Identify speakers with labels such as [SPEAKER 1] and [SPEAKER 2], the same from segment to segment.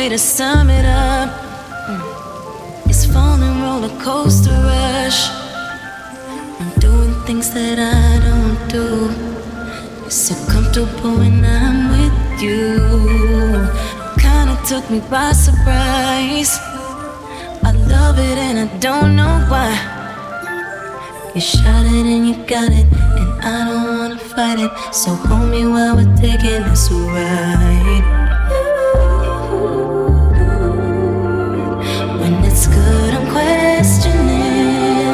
[SPEAKER 1] way to sum it up. It's falling roller coaster rush. I'm doing things that I don't do. It's so comfortable when I'm with you. Kinda took me by surprise. I love it and I don't know why. You shot it and you got it, and I don't wanna fight it. So hold me while we're taking this ride. When it's good, I'm questioning.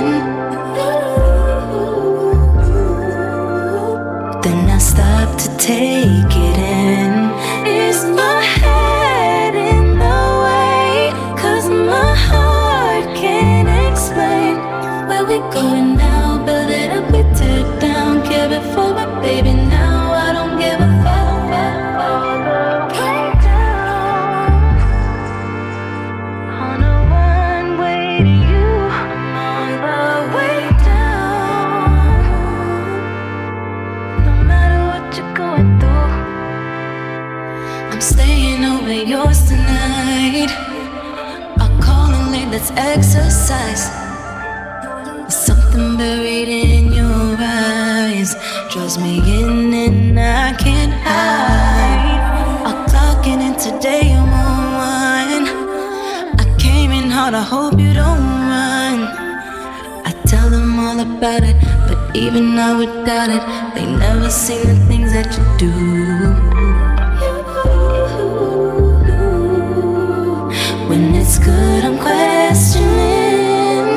[SPEAKER 1] Then I stop to take it in. Is my head in the way? 'Cause my heart can't explain where we going now. Build it up, we tear it down. Care before, but baby, now I don't give a fuck. All the way down on a one-way to you. All the way down, no matter what you're going through. I'm staying over yours tonight. I'll call in late, let's exercise. There's something buried in your eyes, draws me in and I can't hide. I'll clock in and today I'm on one. I came in hard, I hope you don't run. I tell them all about it, but even I would doubt it. They never seen the things that you do. When it's good, I'm questioning.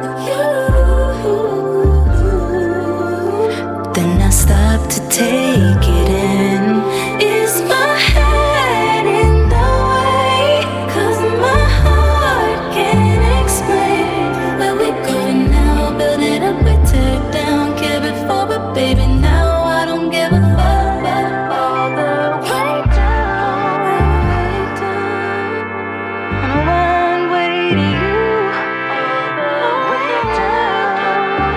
[SPEAKER 1] Then I stop to take it in. Is my head in the way? 'Cause my heart can't explain where we're going now. Build it up, we tear it down. Care before, but baby, now I don't give a fuck. All the way down on a one-way to you. All the way down,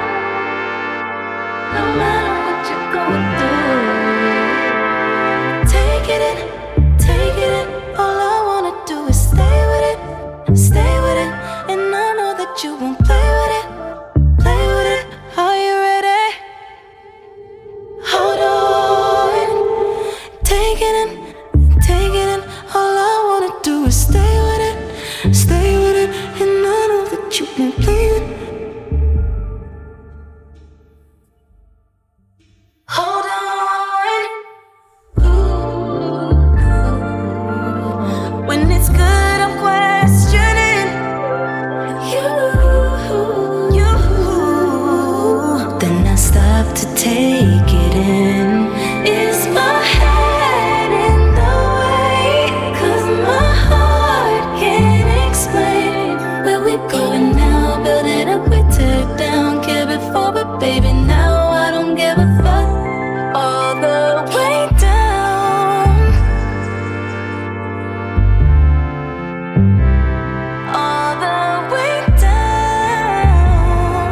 [SPEAKER 1] no matter what you're going through. Take it in, take it in. All I wanna do is stay with it, stay with it. And I know that you won't play with it, play with it. Are you ready? Hold on, take it in, take it in. All I wanna do is stay with it, stay with it. And I know that you won't play with it. Hold on. When it's good, I'm questioning you. Then I stop to take it in. Is my head in the way? 'Cause my heart can't explain where we're going now. Build it up, we tear it down. Care before, but baby, now I don't give a fuck. All the way down, all the way down,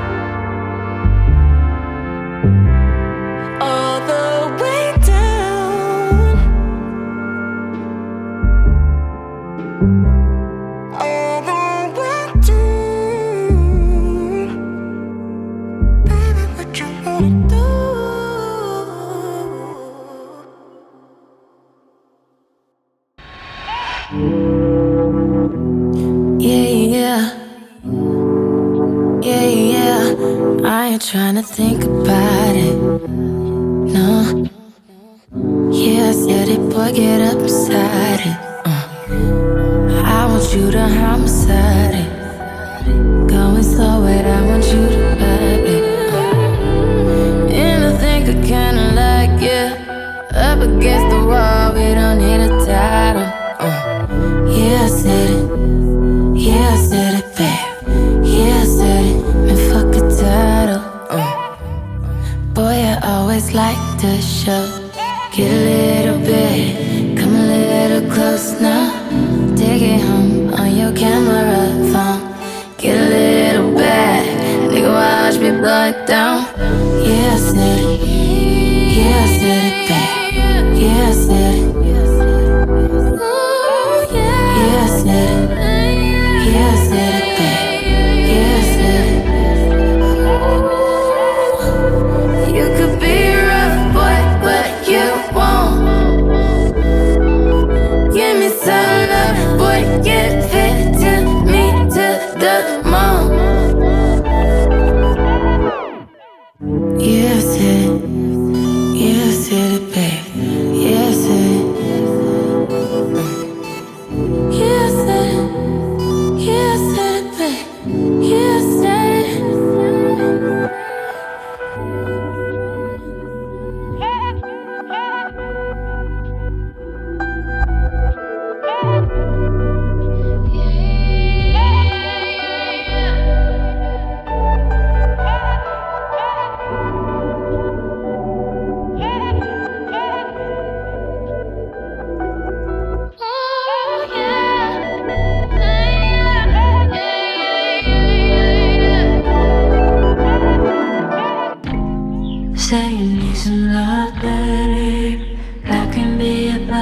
[SPEAKER 1] all the way down, all the way down. Baby, what you wanna do? Yeah, yeah, yeah, yeah. I ain't tryna think about it, no. Yeah, I said it, boy, get up beside it. I want you to homicide it. Going slow, but I want you to vibe it. And I think I kinda like you. Up against the wall, we don't need a title. Yeah, I said it. Yeah, I said it, babe. Yeah, I said it. Man, fuck a title. Boy, I always like to show. Get a little bit, come a little close now. Take it home on your camera phone. Get a little back, nigga, watch me blow it down. Yeah, I said it. Yeah, I said it, babe. Yeah, I said it.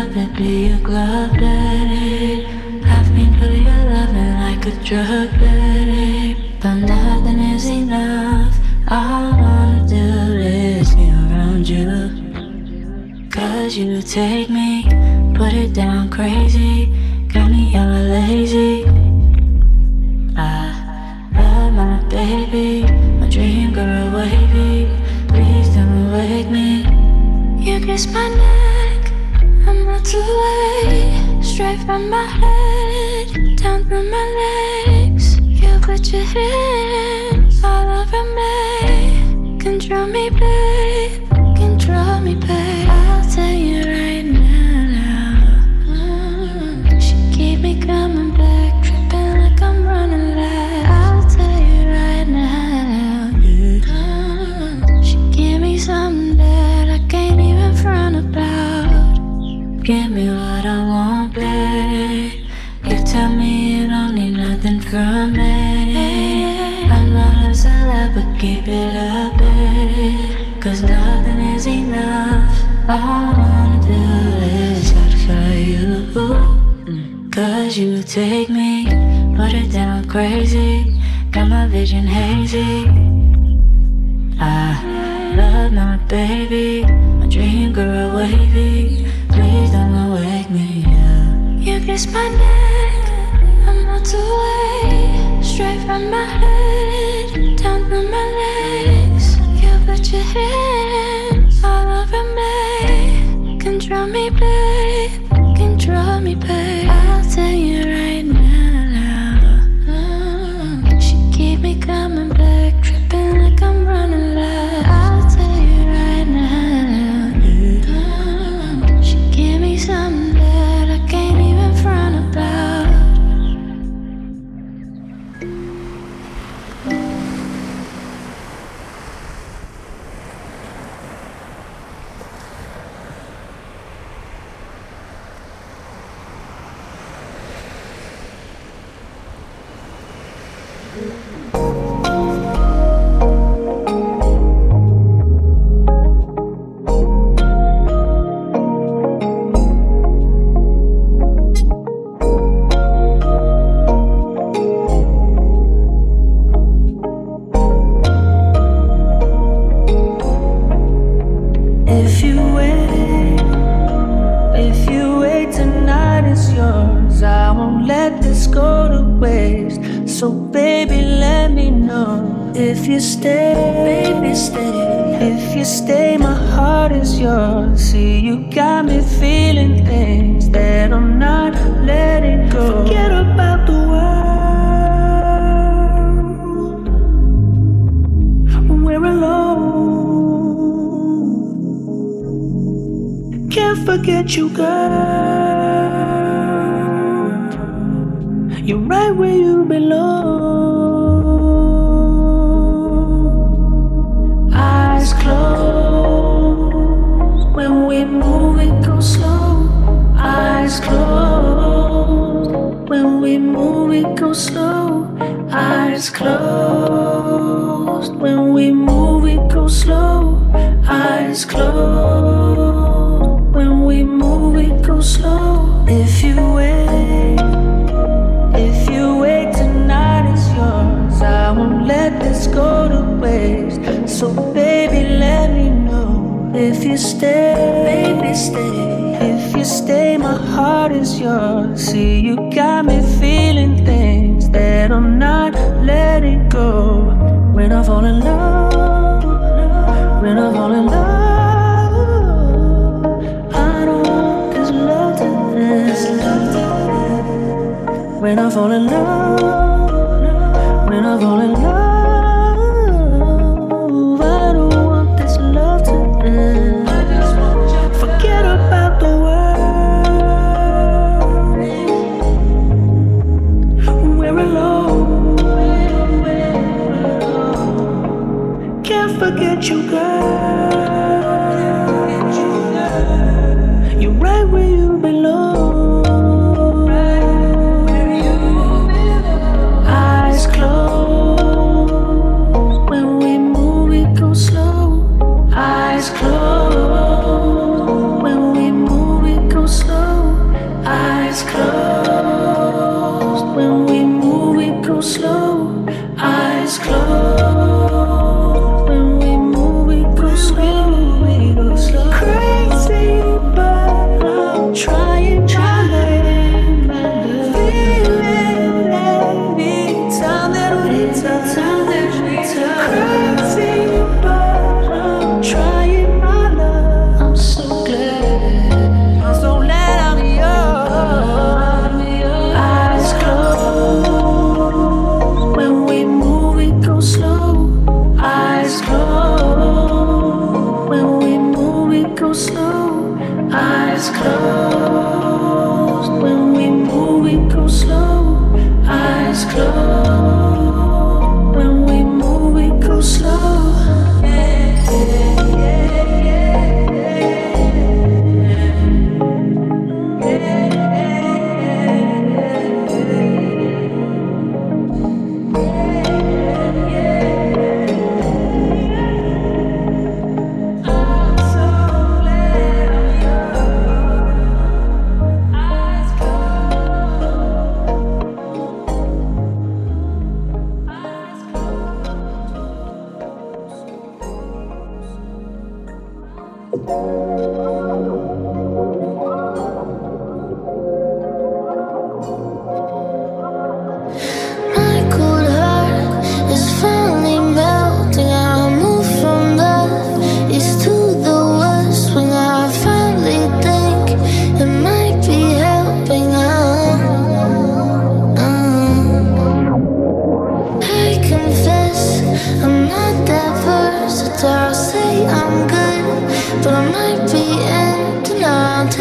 [SPEAKER 1] love to be your glove daddy. I've been for your loving like a drug daddy, but nothing is enough. All I wanna do is be around you. Cause you take me, put it down crazy, got me all lazy. I love my baby, my dream girl wavy. Please don't wake me. You kiss my neck, I'm not too late. Straight from my head, down through my legs. You put your hands all over me. Control me, babe, control me, babe. I'll tell you right now. She keep me coming back, tripping like I'm running late. I'll tell you right now. She give me something that I can't even front about. Give me what I want, babe. You tell me you don't need nothing from me. I'm not a celeb, but keep it up, babe. Cause nothing is enough. All I wanna do is satisfy you. Cause you take me, put it down crazy, got my vision hazy. I love my baby, my dream girl wavy. Please don't wake me up. You kiss my neck, I'm not too late. Straight from my head, down through my legs. You put your hands all over me. Control me, babe, control me, babe. I'll tell you right now. She keep me coming back, tripping like I'm running late. I'll tell you right now. She give me something that I can't even front about.
[SPEAKER 2] If you stay, baby, stay. If you stay, my heart is yours. See, you got me feeling things that I'm not letting go. Forget about the world when we're alone. Can't forget you, girl. You're right where you belong. Eyes closed. When we move, it goes slow. Eyes closed. When we move, it goes slow. Eyes closed. When we move, it goes slow. Eyes closed. When we move, it goes slow. If you wait, tonight is yours. I won't let this go to waste. So baby, let me know. If you stay, baby, stay. If you stay, my heart is yours. See, you got me feeling things that I'm not letting go. When I fall in love, when I fall in love, I don't want this love to end. When I fall in love, when I fall in love, I don't want this love to end. Forget about the world. We're alone. Can't forget you, girl. You're right where you belong. Eyes closed.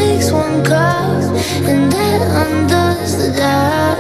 [SPEAKER 1] takes one call, and that undoes the doubt.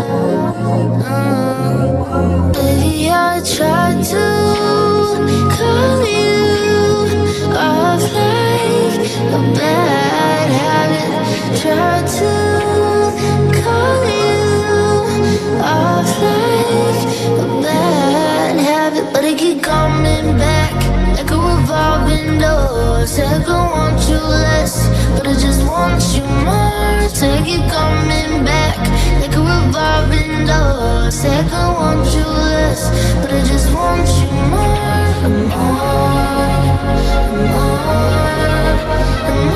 [SPEAKER 1] Baby, I tried to call you off like a bad habit. Tried to call you off like a bad habit, but it keep coming back like a revolving door. Said I want you less, but I just want you more. Said keep coming back like a revolving door. Said I want you less, but I just want you more, more, more,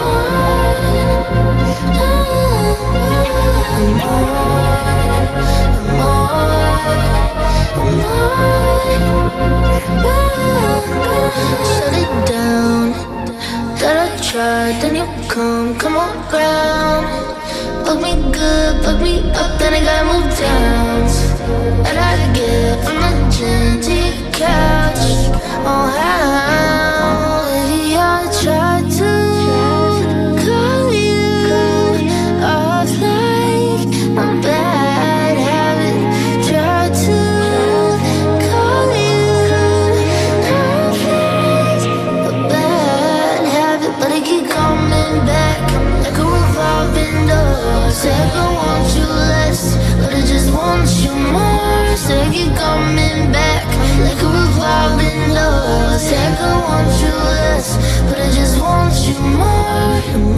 [SPEAKER 1] shut it down. That I tried, then you come around. Fuck me good, fuck me up, then I gotta move down. And I get from the gym to your couch. Oh how, baby, I tried to call you off like a bad habit. Tried to call you off like a bad habit, but it keep coming back like a revolving door. Said I want you less, but I just want you more. Said keep coming back like a revolving door. Said I want you less, but I just want you more,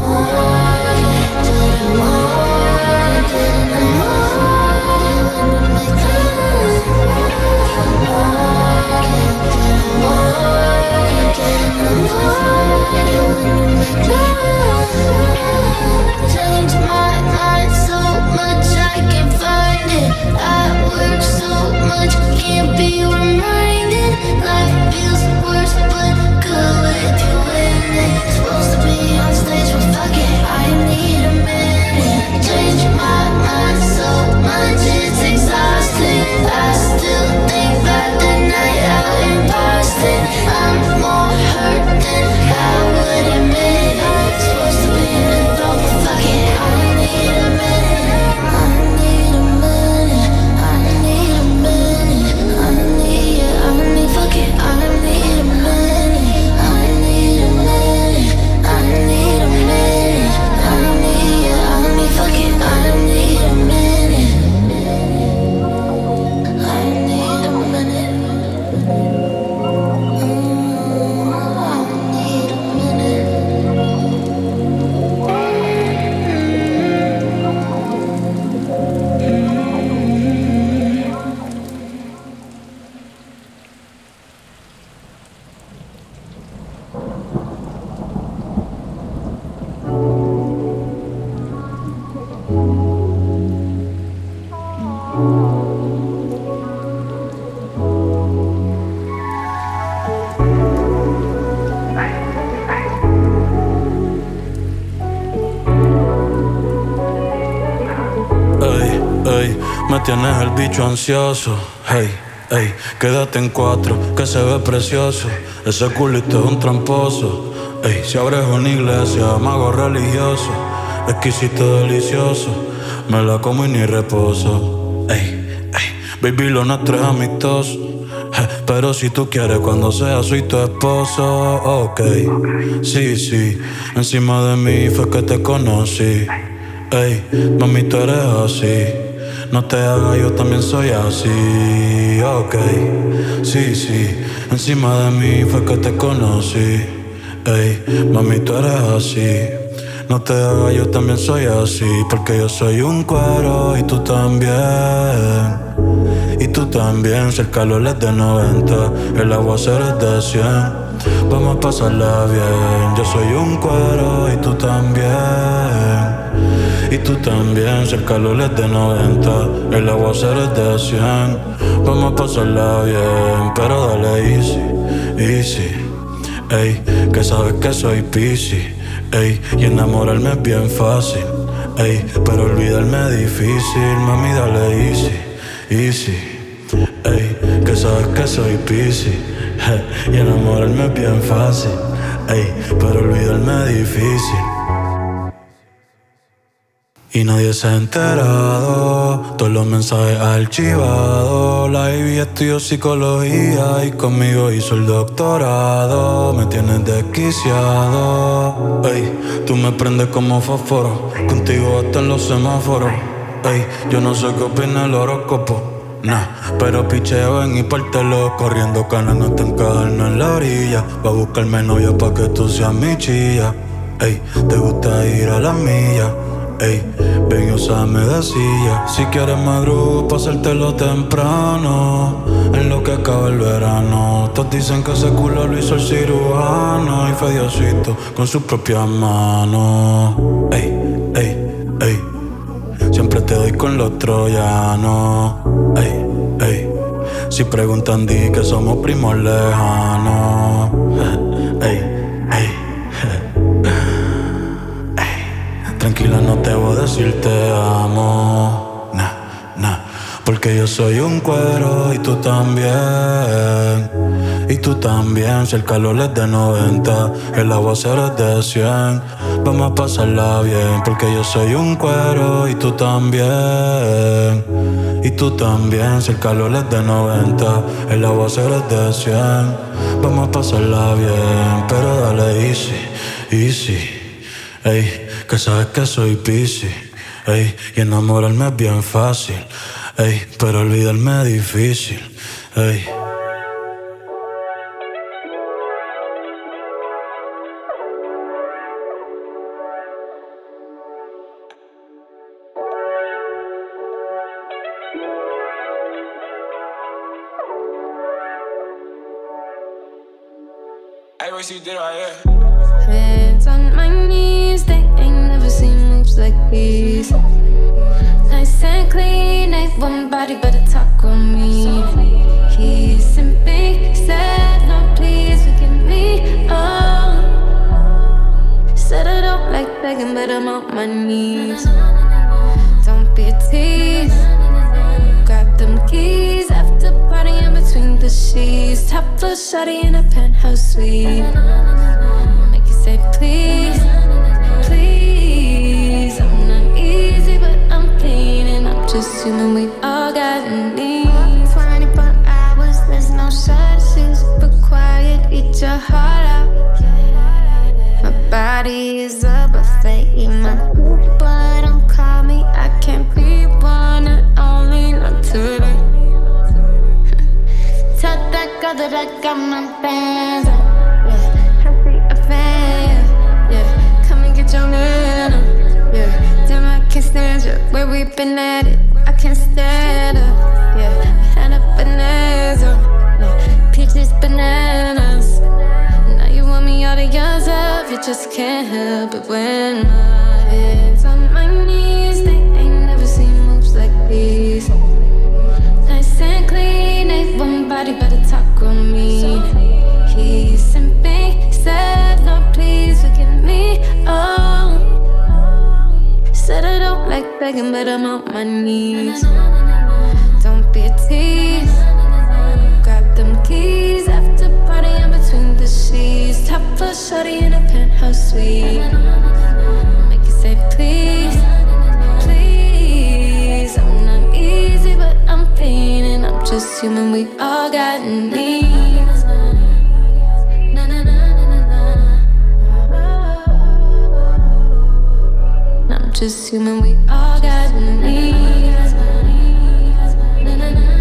[SPEAKER 1] change my mind so much I can't find it. I work so much, can't be reminded. Life feels worse, but good if you win it. Supposed to be on stage, but fuck it, I need a minute. Change my mind so much, it's exhausting. I still think about the night out in Boston. I'm more hurt than I would admit. Supposed to be in the dark, but fuck it, I need a minute. I need a minute. I need a minute. I need, fuck it, I need a minute. I need a minute. I need a minute. I need, fuck it, I need a minute. I need a minute. I need a minute.
[SPEAKER 3] Ey, ey, me tienes el bicho ansioso. Hey, ey, quédate en 4, que se ve precioso. Ese culito es un tramposo. Ey, si abres una iglesia, mago religioso. Exquisito, delicioso. Me la como y ni reposo. Ey, ey, baby, lo nuestro es amistoso. Pero si tú quieres, cuando sea, soy tu esposo. Ok, sí, sí. Encima de mí fue que te conocí. Ey, mami, tú eres así. No te hagas, yo también soy así. Ok, sí, sí. Encima de mí fue que te conocí. Ey, mami, tú eres así. No te hagas, yo también soy así. Porque yo soy un cuero y tú también. Y tú también, si el calor es de 90, el aguacero es de 100. Vamos a pasarla bien. Yo soy un cuero y tú también. Y tú también, si el calor es de 90, el aguacero es de 100. Vamos a pasarla bien, pero dale easy, easy. Ey, que sabes que soy piscis. Ey, y enamorarme es bien fácil. Ey, pero olvidarme es difícil. Mami, dale easy, easy. Ey, que sabes que soy piscis. Y enamorarme es bien fácil. Ey, pero olvidarme es difícil. y nadie se ha enterado. Todos los mensajes archivados. La baby estudió psicología y conmigo hizo el doctorado. Me tienes desquiciado. Ey, tú me prendes como fósforo. Contigo hasta en los semáforos. Ey, yo no sé qué opina el horóscopo. Nah, pero picheo en y pártelo. Corriendo canas no te encajarnos en la orilla. Va a buscarme novia pa' que tú seas mi chilla. Ey, te gusta ir a las millas. Ey, ven y úsame de silla. Si quieres madrugo pa' hacértelo temprano. En lo que acaba el verano. Todos dicen que ese culo lo hizo el cirujano. Y fue Diosito con sus propias manos. Ey, ey, ey. Siempre te doy con los troyanos. Ey, ey. Si preguntan di que somos primos lejanos. Ey, ey. Tranquila, no te voy a decir te amo. Nah, nah. Porque yo soy un cuero y tú también. Y tú también. Si el calor es de 90, el aguacero es de 100. Vamos a pasarla bien. Porque yo soy un cuero y tú también. Y tú también. Si el calor es de 90, el aguacero es de 100. Vamos a pasarla bien. Pero dale easy, easy. Ey, que sabes que soy Piscis. Ey, y enamorarme es bien fácil. Ey, pero olvidarme es difícil. Ey.
[SPEAKER 4] You did right here.
[SPEAKER 1] Hands on my knees, they ain't never seen moves like these. Nice and clean, ain't one body but a talk on me. He's in big, said no please forgive me. Oh, said I don't like begging but I'm on my knees. Don't be a tease. Grab them keys after partying between the sheets. Top floor shawty in a penthouse suite. Make you say please, please. I'm not easy but I'm clean and I'm just human. We all got needs. 24 hours, there's no shortages. Super quiet, eat your heart out. My body is a buffet. Eat my food but don't call me. I can't be one and only, not today. Tell that girl that I got my bands up. Yeah, happy affair. Yeah, come and get your man up. Yeah, damn I can't stand you. Where we been at it, I can't stand up. Yeah, had a bonanza. Yeah, peaches, bananas. Now you want me all to yourself. You just can't help it when my head's on my knees. They ain't never seen moves like these. Nice and clean, ain't one body but a talk on me. He's simping, said no please forgive me. Oh, said I don't like begging but I'm on my knees. Don't be a tease. Grab them keys after partying between the sheets. Top floor shawty in a penthouse suite. Make you say please, please. I'm not easy but I'm clean and I'm just human. We all got needs. Na, na, na, na, na, na. I'm just human. We all got needs. Na, na, na, na, na.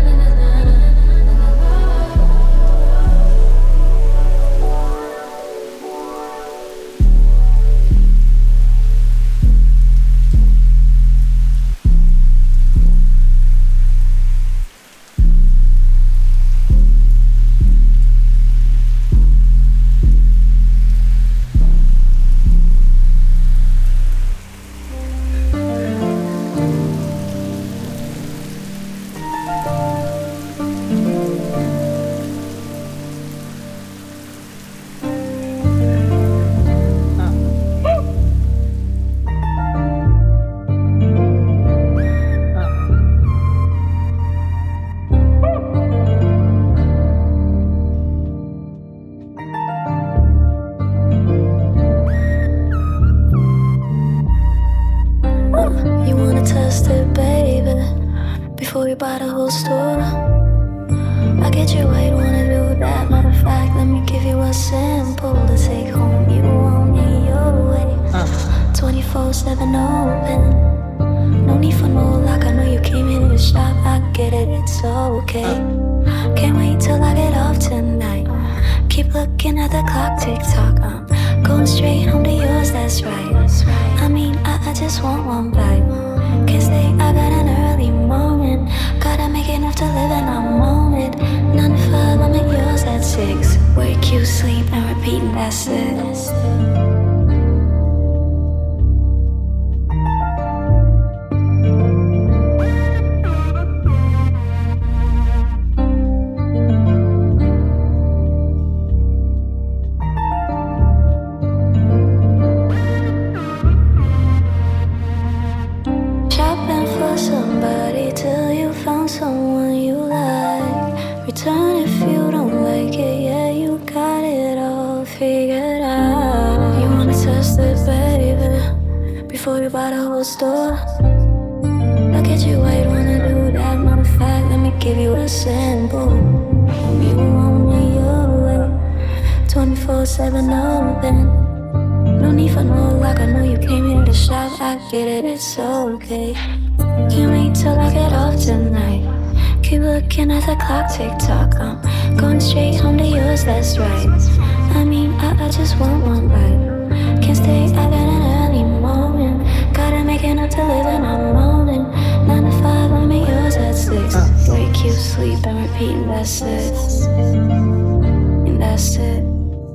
[SPEAKER 1] trusted, baby. Before you buy the whole store, I get you why you wanna do that. Matter of fact, let me give you a sample to take home. You want me your way, 24/7 open. No need for no lock, I know you came here to shop. I get it, it's okay. Can't wait till I get off tonight. Keep looking at the clock, tick tock. Going straight home to yours, that's right. I mean, I just want one bite. Can't stay, I got an early morning. Gotta make enough to live and I'm on it. 9 to 5, I'm at yours at 6. Wake you, sleep, and repeat, and that's it. Somebody till you found someone you like. Return if you don't like it. Yeah, you got it all figured out. You wanna test it, baby, before you buy the whole store. I'll get you why you wanna do that. Matter of fact, let me give you a sample. You want me your way, 24/7 open. No need for no lock, I know you came here to shop. I get it, it's okay. Can't wait till I get off tonight. Keep looking at the clock, tick tock. I'm going straight home to yours, that's right. I mean, I just want one bite. Can't stay, I got an early morning. Gotta make enough to live and I'm moaning. 9 to 5, I'm at yours at 6. Wake you, sleep, and repeat, and that's it. And that's it.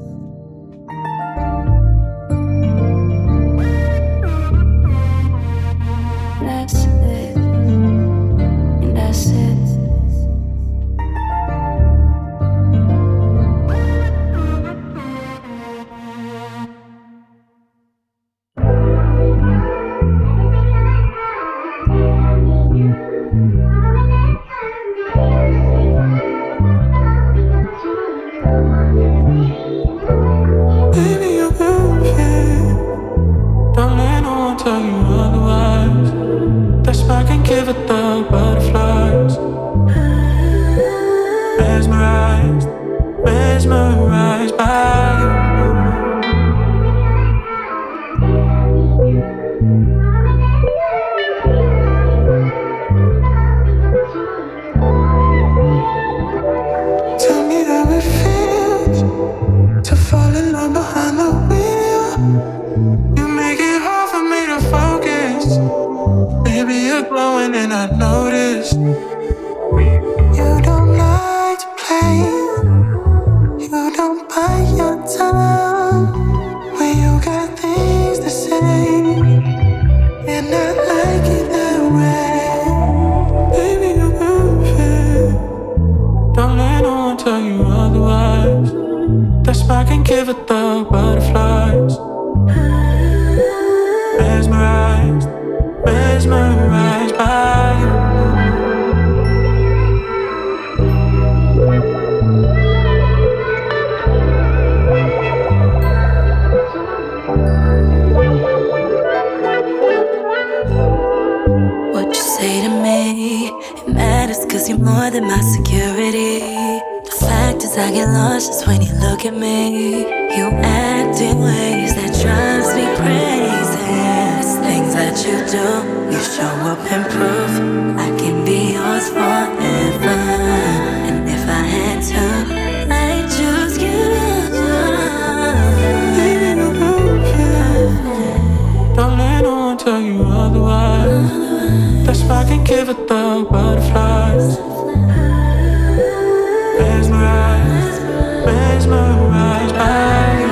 [SPEAKER 1] That's it. And that's it.
[SPEAKER 3] Baby, you're perfect. Don't let no one tell you otherwise. That's why I can give it the butterflies. Mesmerized, mesmerized by you. Tell me how it feels to fall in love behind the wheel. You make it hard for me to focus. Baby, you're glowing and I notice. You don't like to play. You don't bite your tongue when you got things to say. And I like it that way. Baby, you're perfect. Don't let no one tell you otherwise. That's why I can give it the butterflies. Mesmerized, mesmerized by you.
[SPEAKER 1] What you say to me, it matters 'cause you're more than my security. The fact is I get lost just when you look at me. You act in ways that drives me crazy. It's things that you do, you show up and prove I can be yours forever. And if I had to, I'd choose you.
[SPEAKER 3] Baby, you're perfect. Don't let no one tell you otherwise. That's why I can give it the butterflies. Mesmerized, mesmerized by you.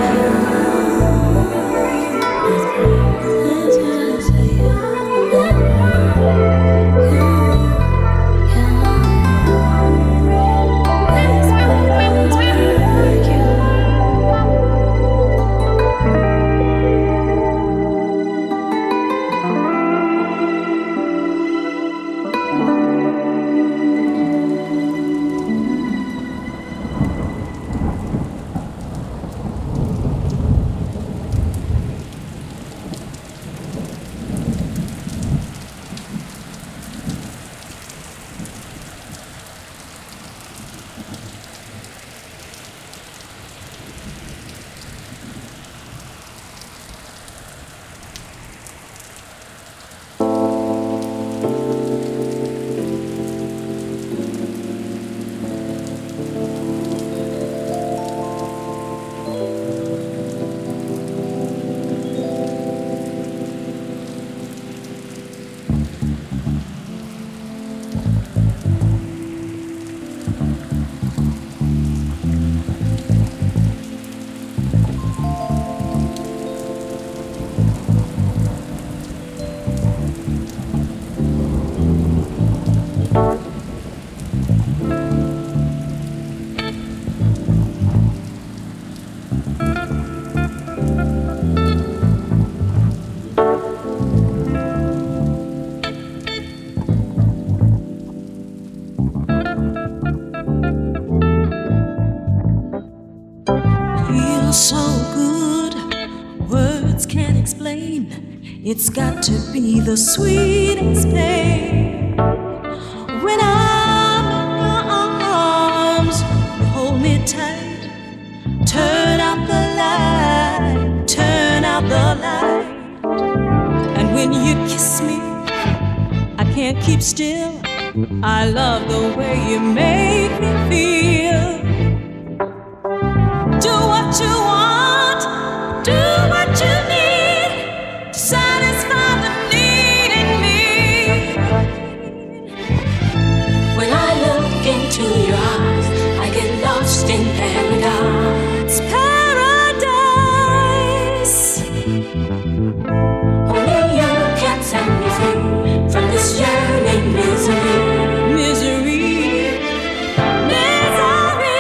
[SPEAKER 2] It's got to be the sweetest pain. When I'm in your arms, you hold me tight. Turn out the light, turn out the light. And when you kiss me, I can't keep still. I love the way you make me feel. Do what you want, do what you need to satisfy the need in me. When I look into your eyes, I get lost in paradise. Paradise. Only you can set me free from this yearning misery. Misery. Misery.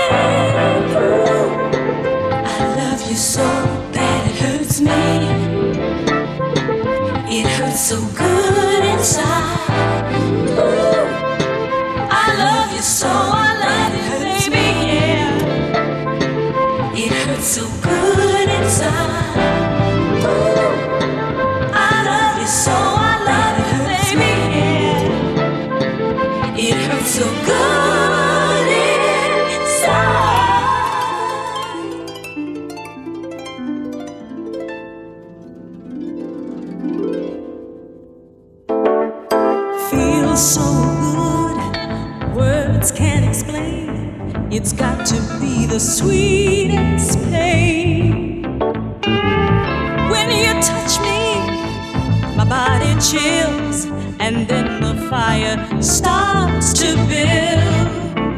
[SPEAKER 2] I love you so bad it hurts me. It hurts so good inside. Ooh. I love you so, I love you, baby, yeah. It hurts so good inside. Ooh. I love you so, I love you, baby, yeah. It hurts so good inside. Feels so good, words can't explain. It's got to be the sweetest pain. When you touch me, my body chills, and then the fire starts to build.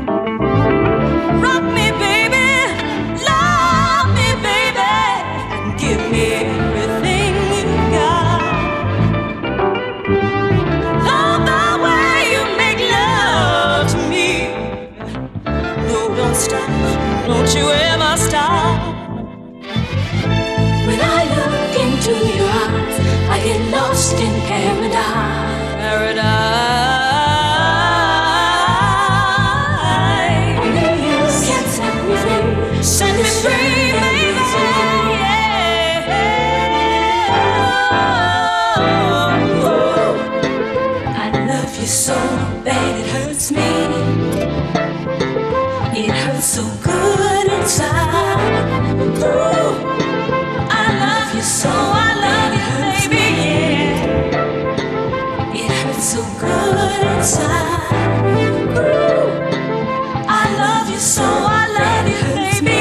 [SPEAKER 2] Rock me, baby, love me, baby, and give me everything you got. Love the way you make love to me. No, don't stop, don't you ever stop. When I look into your eyes, I get lost in paradise. Paradise. Only you can set me free. Set me free, baby. Yeah. I love you so bad it hurts me. It hurts so good inside. Ooh. I love you so, I love you, baby, yeah. It hurts so good inside. Ooh. I love you so, I love you, baby,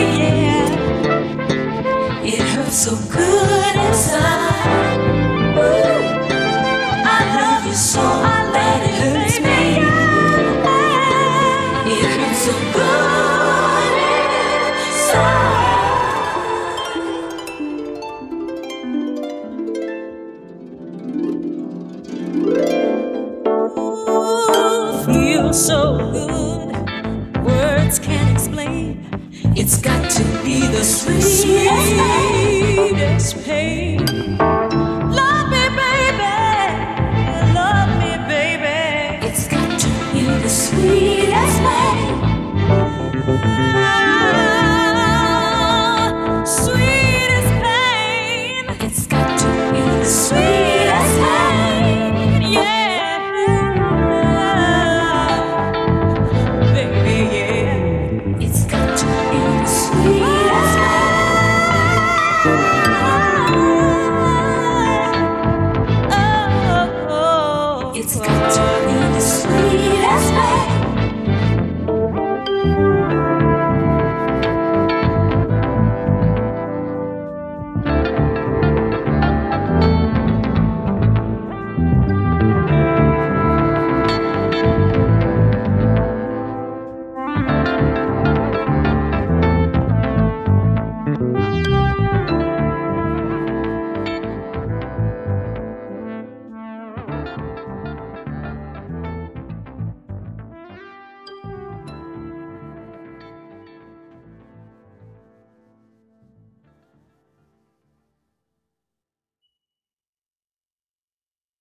[SPEAKER 2] yeah. It hurts so good inside. Ooh. I love you so, I love you, baby, yeah. It hurts so good inside. Feels so good, words can't explain. It's got to be the sweetest pain. Love me, baby, love me, baby. It's got to be the sweetest pain. Sweetest pain. It's got to be the sweetest pain, yeah. Baby, yeah. It's got to be the sweetest pain. It's got to be the sweetest pain.